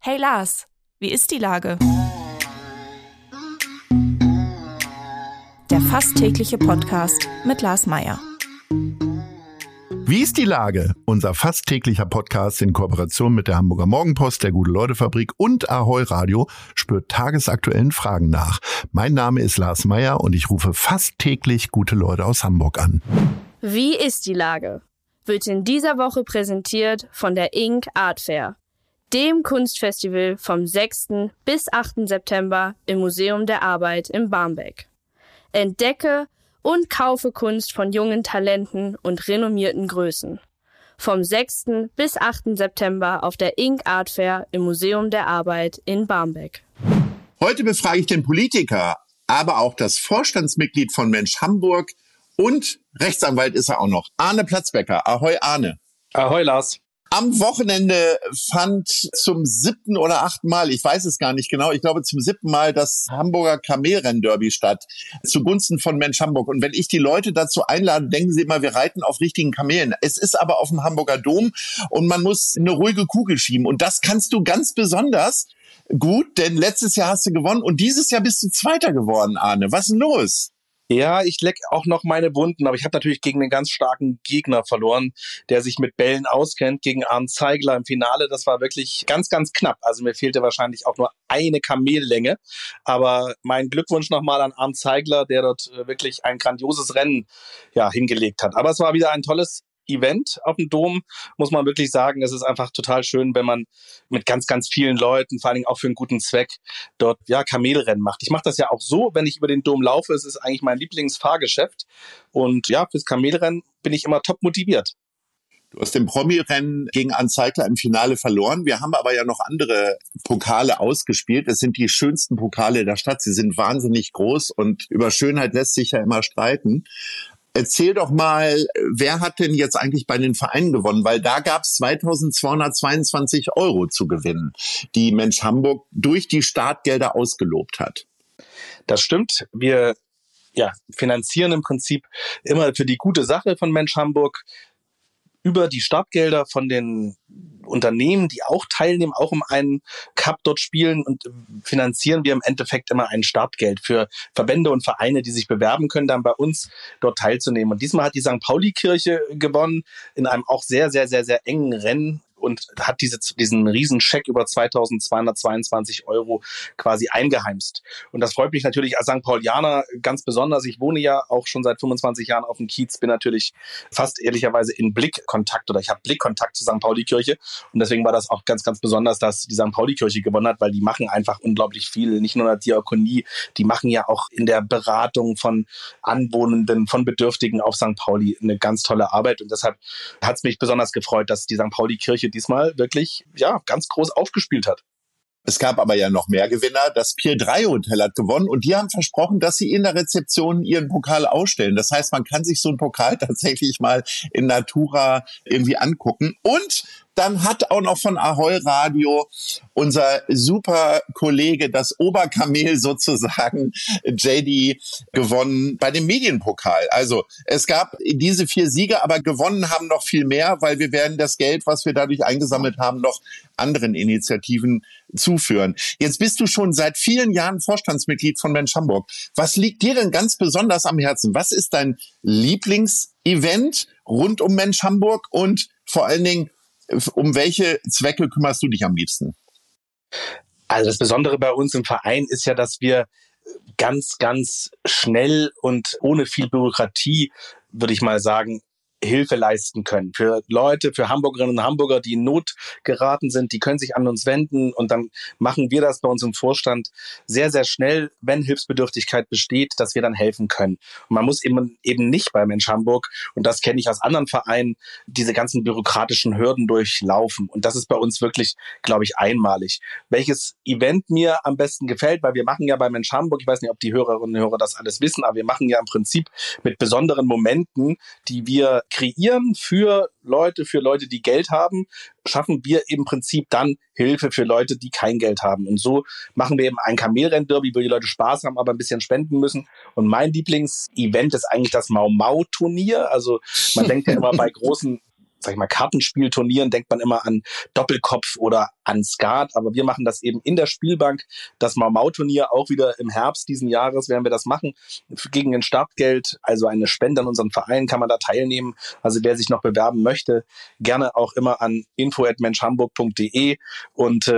Hey Lars, wie ist die Lage? Der fast tägliche Podcast mit Lars Meyer. Wie ist die Lage? Unser fast täglicher Podcast in Kooperation mit der Hamburger Morgenpost, der Gute-Leute-Fabrik und Ahoi Radio spürt tagesaktuellen Fragen nach. Mein Name ist Lars Meyer und ich rufe fast täglich gute Leute aus Hamburg an. Wie ist die Lage? Wird in dieser Woche präsentiert von der Ink Art Fair, dem Kunstfestival vom 6. bis 8. September im Museum der Arbeit in Barmbek. Entdecke und kaufe Kunst von jungen Talenten und renommierten Größen. Vom 6. bis 8. September auf der Ink Art Fair im Museum der Arbeit in Barmbek. Heute befrage ich den Politiker, aber auch das Vorstandsmitglied von Mensch Hamburg und Rechtsanwalt ist er auch noch. Arne Platzbecker. Ahoi Arne. Ahoi Lars. Am Wochenende fand zum 7. oder 8. Mal, ich weiß es gar nicht genau, ich glaube zum 7. Mal das Hamburger Kamelrennderby statt, zugunsten von Mensch Hamburg. Und wenn ich die Leute dazu einlade, denken sie immer, wir reiten auf richtigen Kamelen. Es ist aber auf dem Hamburger Dom und man muss eine ruhige Kugel schieben. Und das kannst du ganz besonders gut, denn letztes Jahr hast du gewonnen und dieses Jahr bist du Zweiter geworden, Arne. Was ist denn los? Ja, ich leck auch noch meine Wunden, aber ich habe natürlich gegen einen ganz starken Gegner verloren, der sich mit Bällen auskennt, gegen Arndt Zeigler im Finale. Das war wirklich ganz, ganz knapp. Also mir fehlte wahrscheinlich auch nur eine Kamellänge. Aber mein Glückwunsch nochmal an Arndt Zeigler, der dort wirklich ein grandioses Rennen hingelegt hat. Aber es war wieder ein tolles Event auf dem Dom, muss man wirklich sagen. Es ist einfach total schön, wenn man mit ganz, ganz vielen Leuten, vor allen Dingen auch für einen guten Zweck, dort Kamelrennen macht. Ich mache das ja auch so, wenn ich über den Dom laufe. Es ist eigentlich mein Lieblingsfahrgeschäft. Und fürs Kamelrennen bin ich immer top motiviert. Du hast den Promi-Rennen gegen Arndt Zeigler im Finale verloren. Wir haben aber ja noch andere Pokale ausgespielt. Es sind die schönsten Pokale der Stadt. Sie sind wahnsinnig groß und über Schönheit lässt sich ja immer streiten. Erzähl doch mal, wer hat denn jetzt eigentlich bei den Vereinen gewonnen? Weil da gab es 2.222 € zu gewinnen, die Mensch Hamburg durch die Startgelder ausgelobt hat. Das stimmt. Wir finanzieren im Prinzip immer für die gute Sache von Mensch Hamburg über die Startgelder von den Unternehmen, die auch teilnehmen, auch um einen Cup dort spielen, und finanzieren wir im Endeffekt immer ein Startgeld für Verbände und Vereine, die sich bewerben können, dann bei uns dort teilzunehmen. Und diesmal hat die St. Pauli-Kirche gewonnen in einem auch sehr, sehr, sehr, sehr engen Rennen und hat diesen Riesenscheck über 2.222 € quasi eingeheimst. Und das freut mich natürlich als St. Paulianer ganz besonders. Ich wohne ja auch schon seit 25 Jahren auf dem Kiez, bin natürlich fast ehrlicherweise in Blickkontakt oder ich habe Blickkontakt zur St. Pauli-Kirche. Und deswegen war das auch ganz, ganz besonders, dass die St. Pauli-Kirche gewonnen hat, weil die machen einfach unglaublich viel. Nicht nur in der Diakonie, die machen ja auch in der Beratung von Anwohnenden, von Bedürftigen auf St. Pauli eine ganz tolle Arbeit. Und deshalb hat es mich besonders gefreut, dass die St. Pauli-Kirche diesmal wirklich ganz groß aufgespielt hat. Es gab aber ja noch mehr Gewinner. Das Pier 3 Hotel hat gewonnen und die haben versprochen, dass sie in der Rezeption ihren Pokal ausstellen. Das heißt, man kann sich so einen Pokal tatsächlich mal in Natura irgendwie angucken. Und dann hat auch noch von Ahoi Radio unser super Kollege, das Oberkamel sozusagen, JD, gewonnen bei dem Medienpokal. Also es gab diese 4 Siege, aber gewonnen haben noch viel mehr, weil wir werden das Geld, was wir dadurch eingesammelt haben, noch anderen Initiativen zuführen. Jetzt bist du schon seit vielen Jahren Vorstandsmitglied von Mensch Hamburg. Was liegt dir denn ganz besonders am Herzen? Was ist dein Lieblingsevent rund um Mensch Hamburg und vor allen Dingen, um welche Zwecke kümmerst du dich am liebsten? Also das Besondere bei uns im Verein ist ja, dass wir ganz, ganz schnell und ohne viel Bürokratie, würde ich mal sagen, Hilfe leisten können. Für Leute, für Hamburgerinnen und Hamburger, die in Not geraten sind, die können sich an uns wenden und dann machen wir das bei uns im Vorstand sehr, sehr schnell, wenn Hilfsbedürftigkeit besteht, dass wir dann helfen können. Und man muss eben nicht bei Mensch Hamburg, und das kenne ich aus anderen Vereinen, diese ganzen bürokratischen Hürden durchlaufen. Und das ist bei uns wirklich, glaube ich, einmalig. Welches Event mir am besten gefällt, weil wir machen ja bei Mensch Hamburg, ich weiß nicht, ob die Hörerinnen und Hörer das alles wissen, aber wir machen ja im Prinzip mit besonderen Momenten, die wir kreieren für Leute, die Geld haben, schaffen wir im Prinzip dann Hilfe für Leute, die kein Geld haben. Und so machen wir eben ein Kamelrennderby, wo die Leute Spaß haben, aber ein bisschen spenden müssen. Und mein Lieblingsevent ist eigentlich das Mau-Mau-Turnier. Also man denkt ja immer bei großen sag ich mal, Kartenspielturnieren denkt man immer an Doppelkopf oder an Skat, aber wir machen das eben in der Spielbank. Das Mau-Mau-Turnier auch wieder im Herbst diesen Jahres werden wir das machen, gegen ein Startgeld, also eine Spende an unseren Verein kann man da teilnehmen. Also wer sich noch bewerben möchte, gerne auch immer an info@menschhamburg.de und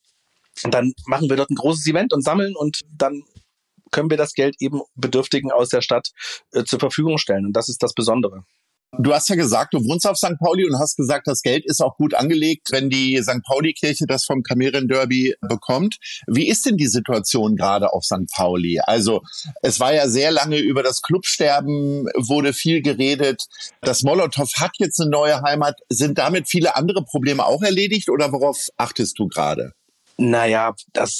dann machen wir dort ein großes Event und sammeln und dann können wir das Geld eben Bedürftigen aus der Stadt zur Verfügung stellen. Und das ist das Besondere. Du hast ja gesagt, du wohnst auf St. Pauli und hast gesagt, das Geld ist auch gut angelegt, wenn die St. Pauli-Kirche das vom Kamerin-Derby bekommt. Wie ist denn die Situation gerade auf St. Pauli? Also es war ja sehr lange über das Clubsterben, wurde viel geredet. Das Molotow hat jetzt eine neue Heimat. Sind damit viele andere Probleme auch erledigt oder worauf achtest du gerade? Naja,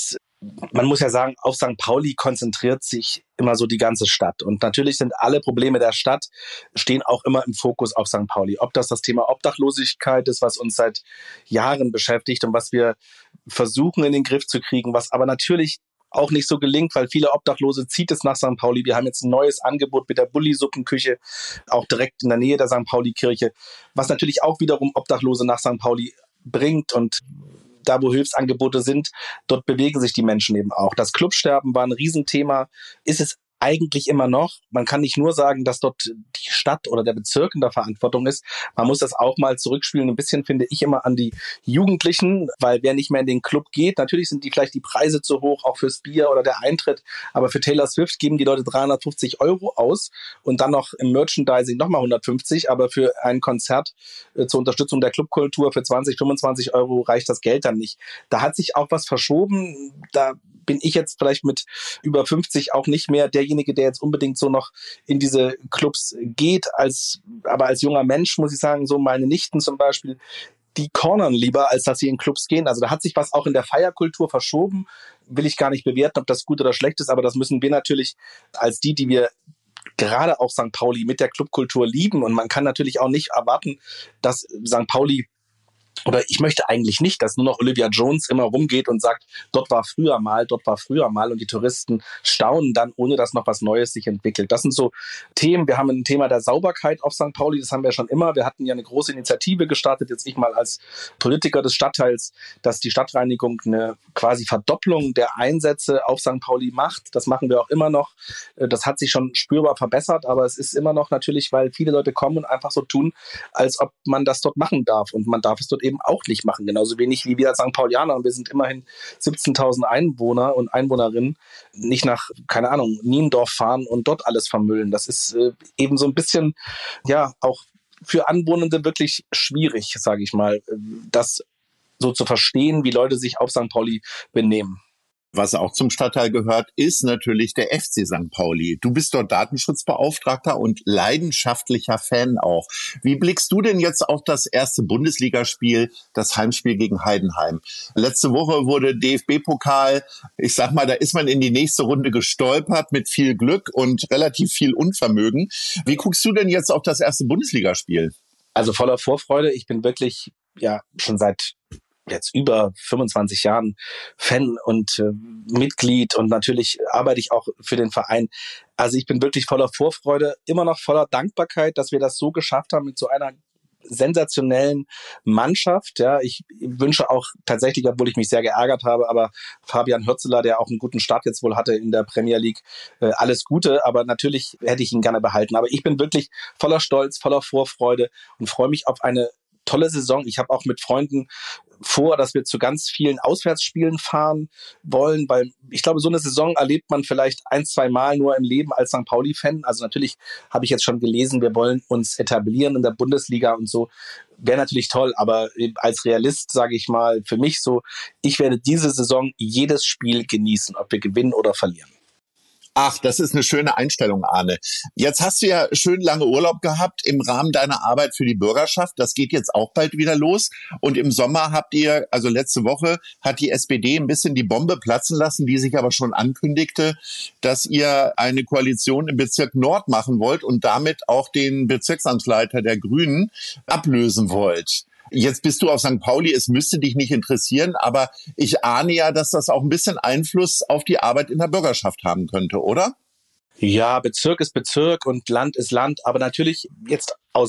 man muss ja sagen, auf St. Pauli konzentriert sich immer so die ganze Stadt. Und natürlich sind alle Probleme der Stadt, stehen auch immer im Fokus auf St. Pauli. Ob das Thema Obdachlosigkeit ist, was uns seit Jahren beschäftigt und was wir versuchen in den Griff zu kriegen, was aber natürlich auch nicht so gelingt, weil viele Obdachlose zieht es nach St. Pauli. Wir haben jetzt ein neues Angebot mit der Bulli-Suppenküche, auch direkt in der Nähe der St. Pauli-Kirche, was natürlich auch wiederum Obdachlose nach St. Pauli bringt und da, wo Hilfsangebote sind, dort bewegen sich die Menschen eben auch. Das Clubsterben war ein Riesenthema, ist es eigentlich immer noch. Man kann nicht nur sagen, dass dort die Stadt oder der Bezirk in der Verantwortung ist. Man muss das auch mal zurückspielen. Ein bisschen finde ich immer an die Jugendlichen, weil wer nicht mehr in den Club geht, natürlich sind vielleicht die Preise zu hoch, auch fürs Bier oder der Eintritt. Aber für Taylor Swift geben die Leute 350 € aus und dann noch im Merchandising nochmal 150. Aber für ein Konzert zur Unterstützung der Clubkultur für 20, 25 € reicht das Geld dann nicht. Da hat sich auch was verschoben. Da bin ich jetzt vielleicht mit über 50 auch nicht mehr derjenige, der jetzt unbedingt so noch in diese Clubs geht. Aber als junger Mensch muss ich sagen, so meine Nichten zum Beispiel, die cornern lieber, als dass sie in Clubs gehen. Also da hat sich was auch in der Feierkultur verschoben. Will ich gar nicht bewerten, ob das gut oder schlecht ist, aber das müssen wir natürlich als die wir gerade auch St. Pauli mit der Clubkultur lieben. Und man kann natürlich auch nicht erwarten, dass St. Pauli oder ich möchte eigentlich nicht, dass nur noch Olivia Jones immer rumgeht und sagt, dort war früher mal und die Touristen staunen dann, ohne dass noch was Neues sich entwickelt. Das sind so Themen. Wir haben ein Thema der Sauberkeit auf St. Pauli, das haben wir schon immer. Wir hatten ja eine große Initiative gestartet, jetzt ich mal als Politiker des Stadtteils, dass die Stadtreinigung eine quasi Verdopplung der Einsätze auf St. Pauli macht. Das machen wir auch immer noch. Das hat sich schon spürbar verbessert, aber es ist immer noch natürlich, weil viele Leute kommen und einfach so tun, als ob man das dort machen darf. Und man darf es dort eben auch nicht machen, genauso wenig wie wir als St. Paulianer. Und wir sind immerhin 17.000 Einwohner und Einwohnerinnen, nicht nach, keine Ahnung, Niendorf fahren und dort alles vermüllen. Das ist eben so ein bisschen, ja, auch für Anwohnende wirklich schwierig, sage ich mal, das so zu verstehen, wie Leute sich auf St. Pauli benehmen. Was auch zum Stadtteil gehört, ist natürlich der FC St. Pauli. Du bist dort Datenschutzbeauftragter und leidenschaftlicher Fan auch. Wie blickst du denn jetzt auf das erste Bundesligaspiel, das Heimspiel gegen Heidenheim? Letzte Woche wurde DFB-Pokal, ich sag mal, da ist man in die nächste Runde gestolpert mit viel Glück und relativ viel Unvermögen. Wie guckst du denn jetzt auf das erste Bundesligaspiel? Also voller Vorfreude. Ich bin wirklich schon seit jetzt über 25 Jahren Fan und Mitglied und natürlich arbeite ich auch für den Verein. Also ich bin wirklich voller Vorfreude, immer noch voller Dankbarkeit, dass wir das so geschafft haben mit so einer sensationellen Mannschaft. Ja, ich wünsche auch tatsächlich, obwohl ich mich sehr geärgert habe, aber Fabian Hürzeler, der auch einen guten Start jetzt wohl hatte in der Premier League, alles Gute, aber natürlich hätte ich ihn gerne behalten. Aber ich bin wirklich voller Stolz, voller Vorfreude und freue mich auf eine tolle Saison. Ich habe auch mit Freunden vor, dass wir zu ganz vielen Auswärtsspielen fahren wollen, weil ich glaube, so eine Saison erlebt man vielleicht 1-2 Mal nur im Leben als St. Pauli-Fan. Also natürlich habe ich jetzt schon gelesen, wir wollen uns etablieren in der Bundesliga und so. Wäre natürlich toll, aber als Realist sage ich mal für mich so, ich werde diese Saison jedes Spiel genießen, ob wir gewinnen oder verlieren. Ach, das ist eine schöne Einstellung, Arne. Jetzt hast du ja schön lange Urlaub gehabt im Rahmen deiner Arbeit für die Bürgerschaft. Das geht jetzt auch bald wieder los. Und im Sommer habt ihr, also letzte Woche, hat die SPD ein bisschen die Bombe platzen lassen, die sich aber schon ankündigte, dass ihr eine Koalition im Bezirk Nord machen wollt und damit auch den Bezirksamtsleiter der Grünen ablösen wollt. Jetzt bist du auf St. Pauli, es müsste dich nicht interessieren, aber ich ahne ja, dass das auch ein bisschen Einfluss auf die Arbeit in der Bürgerschaft haben könnte, oder? Ja, Bezirk ist Bezirk und Land ist Land, aber natürlich jetzt aus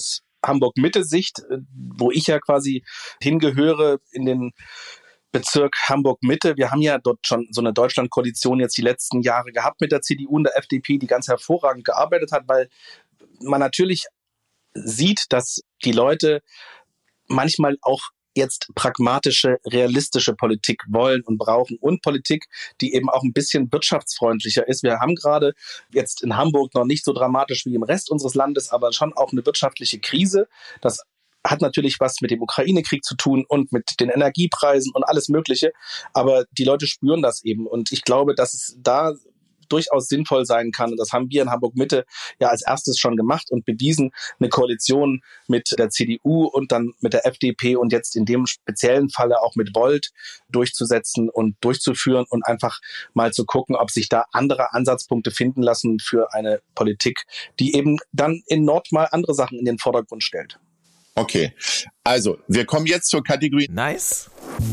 Hamburg-Mitte-Sicht, wo ich ja quasi hingehöre in den Bezirk Hamburg-Mitte. Wir haben ja dort schon so eine Deutschland-Koalition jetzt die letzten Jahre gehabt mit der CDU und der FDP, die ganz hervorragend gearbeitet hat, weil man natürlich sieht, dass die Leute manchmal auch jetzt pragmatische, realistische Politik wollen und brauchen und Politik, die eben auch ein bisschen wirtschaftsfreundlicher ist. Wir haben gerade jetzt in Hamburg noch nicht so dramatisch wie im Rest unseres Landes, aber schon auch eine wirtschaftliche Krise. Das hat natürlich was mit dem Ukraine-Krieg zu tun und mit den Energiepreisen und alles Mögliche. Aber die Leute spüren das eben. Und ich glaube, dass es da durchaus sinnvoll sein kann. Und das haben wir in Hamburg-Mitte ja als erstes schon gemacht und bewiesen, eine Koalition mit der CDU und dann mit der FDP und jetzt in dem speziellen Falle auch mit Volt durchzusetzen und durchzuführen und einfach mal zu gucken, ob sich da andere Ansatzpunkte finden lassen für eine Politik, die eben dann in Nord mal andere Sachen in den Vordergrund stellt. Okay, also wir kommen jetzt zur Kategorie Nice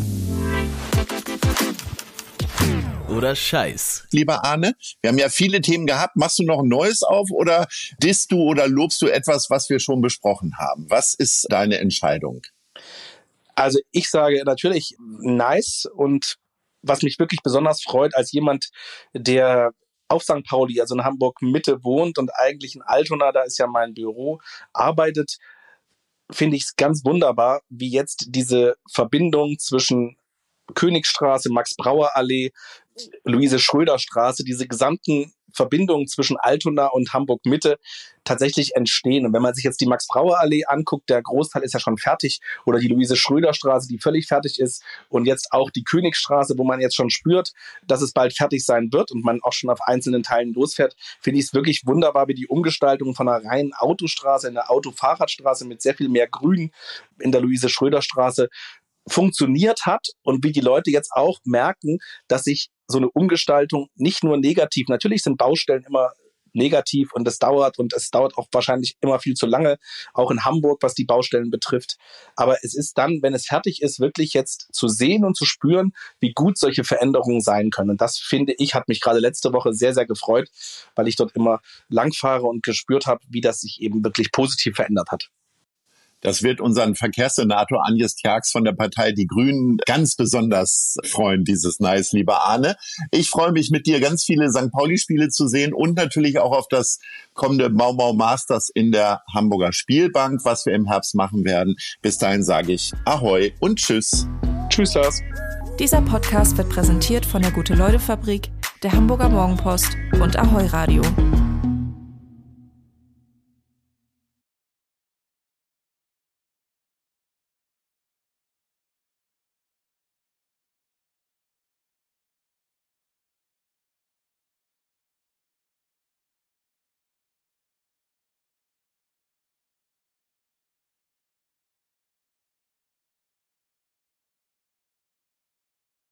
oder Scheiß. Lieber Arne, wir haben ja viele Themen gehabt. Machst du noch ein neues auf oder disst du oder lobst du etwas, was wir schon besprochen haben? Was ist deine Entscheidung? Also ich sage natürlich nice, und was mich wirklich besonders freut als jemand, der auf St. Pauli, also in Hamburg-Mitte wohnt und eigentlich in Altona, da ist ja mein Büro, arbeitet, finde ich es ganz wunderbar, wie jetzt diese Verbindung zwischen Königstraße, Max-Brauer-Allee, Luise-Schröder-Straße, diese gesamten Verbindungen zwischen Altona und Hamburg-Mitte tatsächlich entstehen. Und wenn man sich jetzt die Max-Brauer-Allee anguckt, der Großteil ist ja schon fertig, oder die Luise-Schröder-Straße, die völlig fertig ist, und jetzt auch die Königstraße, wo man jetzt schon spürt, dass es bald fertig sein wird und man auch schon auf einzelnen Teilen losfährt, finde ich es wirklich wunderbar, wie die Umgestaltung von einer reinen Autostraße in eine Autofahrradstraße mit sehr viel mehr Grün in der Luise-Schröder-Straße funktioniert hat und wie die Leute jetzt auch merken, dass sich so eine Umgestaltung nicht nur negativ, natürlich sind Baustellen immer negativ und es dauert auch wahrscheinlich immer viel zu lange, auch in Hamburg, was die Baustellen betrifft. Aber es ist dann, wenn es fertig ist, wirklich jetzt zu sehen und zu spüren, wie gut solche Veränderungen sein können. Und das, finde ich, hat mich gerade letzte Woche sehr, sehr gefreut, weil ich dort immer langfahre und gespürt habe, wie das sich eben wirklich positiv verändert hat. Das wird unseren Verkehrssenator Agnes Tjax von der Partei Die Grünen ganz besonders freuen, dieses Nice, lieber Arne. Ich freue mich, mit dir ganz viele St. Pauli-Spiele zu sehen und natürlich auch auf das kommende Mau Mau Masters in der Hamburger Spielbank, was wir im Herbst machen werden. Bis dahin sage ich Ahoi und Tschüss. Tschüss, Lars. Dieser Podcast wird präsentiert von der Gute-Leute-Fabrik, der Hamburger Morgenpost und Ahoi Radio.